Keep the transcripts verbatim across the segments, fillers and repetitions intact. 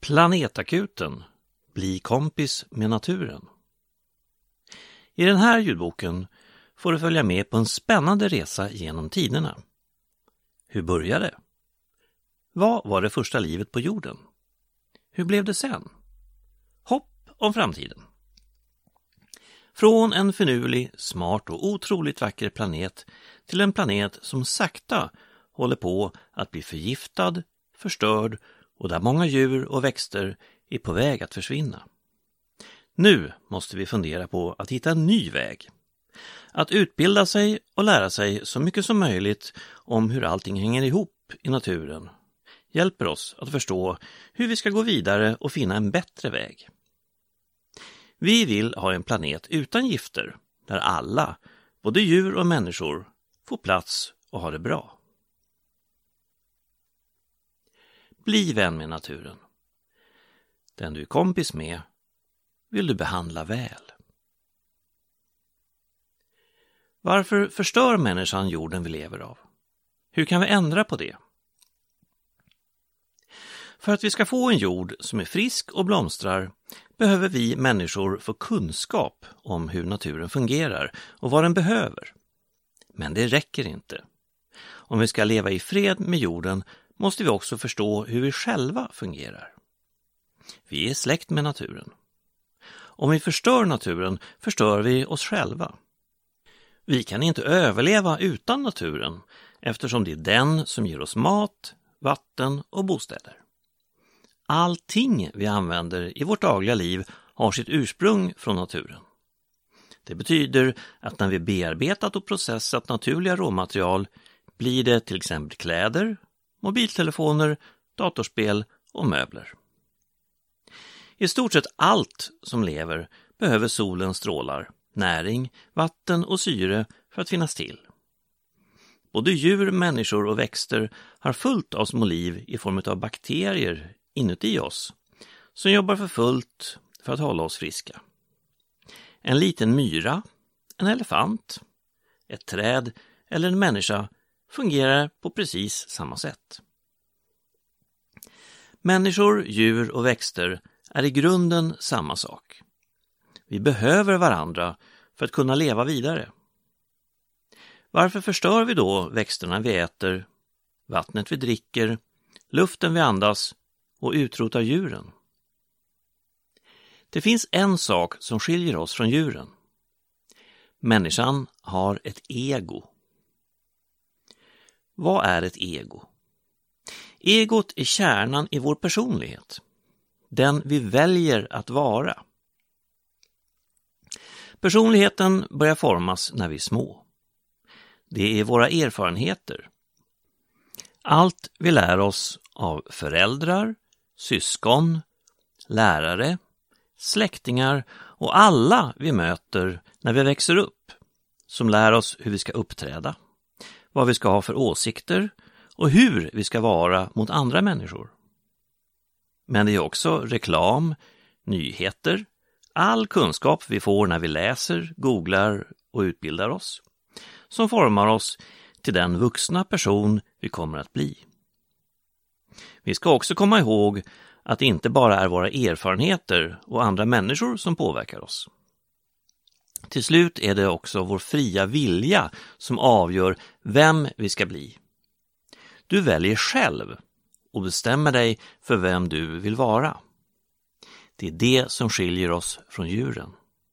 Planetakuten. Bli kompis med naturen. I den här ljudboken får du följa med på en spännande resa genom tiderna. Hur började det? Vad var det första livet på jorden? Hur blev det sen? Hopp om framtiden. Från en finurlig, smart och otroligt vacker planet till en planet som sakta håller på att bli förgiftad, förstörd och där många djur och växter är på väg att försvinna. Nu måste vi fundera på att hitta en ny väg. Att utbilda sig och lära sig så mycket som möjligt om hur allting hänger ihop i naturen hjälper oss att förstå hur vi ska gå vidare och finna en bättre väg. Vi vill ha en planet utan gifter där alla, både djur och människor, får plats och har det bra. Bli vän med naturen. Den du är kompis med vill du behandla väl. Varför förstör människan jorden vi lever av? Hur kan vi ändra på det? För att vi ska få en jord som är frisk och blomstrar behöver vi människor få kunskap om hur naturen fungerar och vad den behöver. Men det räcker inte. Om vi ska leva i fred med jorden måste vi också förstå hur vi själva fungerar. Vi är släkt med naturen. Om vi förstör naturen förstör vi oss själva. Vi kan inte överleva utan naturen eftersom det är den som ger oss mat, vatten och bostäder. Allting vi använder i vårt dagliga liv har sitt ursprung från naturen. Det betyder att när vi bearbetat och processat naturliga råmaterial blir det till exempel kläder, mobiltelefoner, datorspel och möbler. I stort sett allt som lever behöver solens strålar, näring, vatten och syre för att finnas till. Både djur, människor och växter har fullt av små liv i form av bakterier inuti oss som jobbar för fullt för att hålla oss friska. En liten myra, en elefant, ett träd eller en människa fungerar på precis samma sätt. Människor, djur och växter är i grunden samma sak. Vi behöver varandra för att kunna leva vidare. Varför förstör vi då växterna vi äter, vattnet vi dricker, luften vi andas och utrotar djuren? Det finns en sak som skiljer oss från djuren. Människan har ett ego. Vad är ett ego? Egot är kärnan i vår personlighet. Den vi väljer att vara. Personligheten börjar formas när vi är små. Det är våra erfarenheter. Allt vi lär oss av föräldrar, syskon, lärare, släktingar och alla vi möter när vi växer upp, som lär oss hur vi ska uppträda, vad vi ska ha för åsikter och hur vi ska vara mot andra människor. Men det är också reklam, nyheter, all kunskap vi får när vi läser, googlar och utbildar oss, som formar oss till den vuxna person vi kommer att bli. Vi ska också komma ihåg att det inte bara är våra erfarenheter och andra människor som påverkar oss. Till slut är det också vår fria vilja som avgör vem vi ska bli. Du väljer själv och bestämmer dig för vem du vill vara. Det är det som skiljer oss från djuren.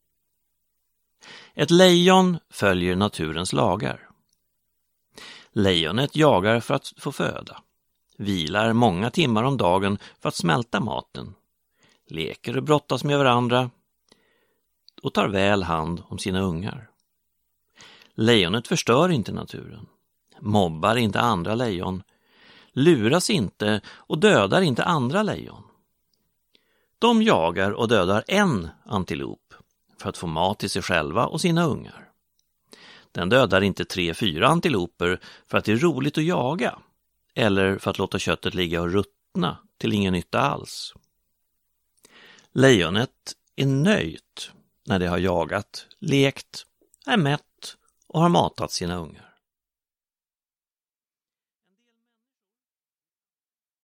Ett lejon följer naturens lagar. Lejonet jagar för att få föda, vilar många timmar om dagen för att smälta maten, leker och brottas med varandra och tar väl hand om sina ungar. Lejonet förstör inte naturen, mobbar inte andra lejon, luras inte och dödar inte andra lejon. De jagar och dödar en antilop för att få mat till sig själva och sina ungar. Den dödar inte tre, fyra antiloper för att det är roligt att jaga eller för att låta köttet ligga och ruttna till ingen nytta alls. Lejonet är nöjt när det har jagat, lekt, är mätt och har matat sina ungar.